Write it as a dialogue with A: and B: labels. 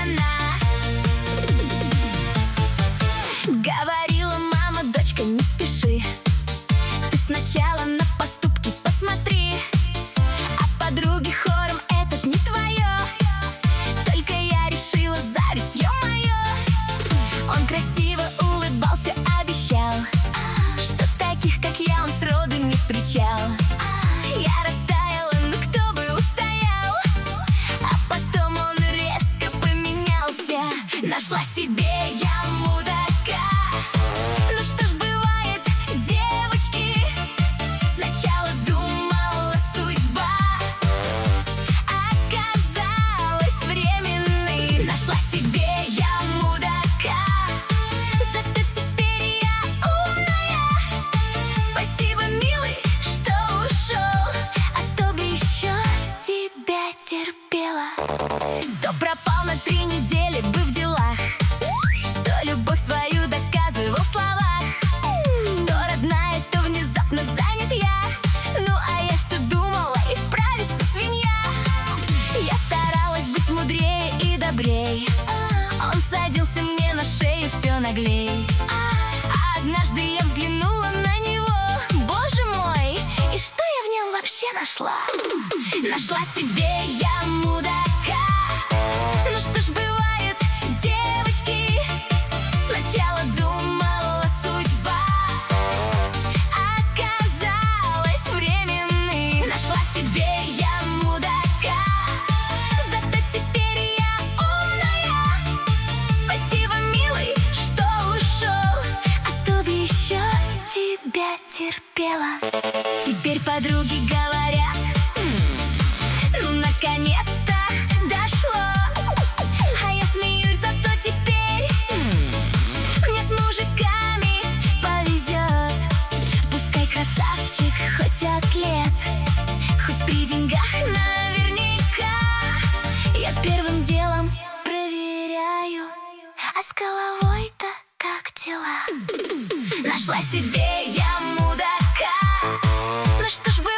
A: она. Говорила мама: дочка, не спеши, ты сначала на поступки посмотри. А подруги хором: этот не твое. Только я решила: зависть, ё-моё. Он красиво улыбался, обещал, что таких, как я, он сроду не встречал. Я растаяла, ну кто бы устоял. А потом он резко поменялся. Нашла себе я мудака. Ну что ж, бывает, девочки. Сначала думала, судьба оказалась временной. Нашла себе я мудака. Зато теперь я умная. Спасибо, милый, что ушел, а то бы еще тебя терпела. То пропал на 3 недели бы в делах, то любовь свою доказывал в словах, то родная, то внезапно занят я. Ну а я все думала, исправится свинья. Я старалась быть мудрее и добрей. Он садился мне на шею все наглей. А однажды я взглянула на него, боже мой, и что я в нем вообще нашла? Нашла себе я мудака. Ну что ж, бывает, девочки. Сначала думала, судьба оказалась временной. Нашла себе я мудака. Зато теперь я умная. Спасибо, милый, что ушел, а то бы еще тебя терпела. Теперь подруги говорят: ну наконец-то дошло. А я смеюсь, зато теперь мне с мужиками повезет. Пускай красавчик, хоть атлет, хоть при деньгах наверняка. Я первым делом проверяю, а с головой-то как дела? Нашла себе я мудака. Ну что ж,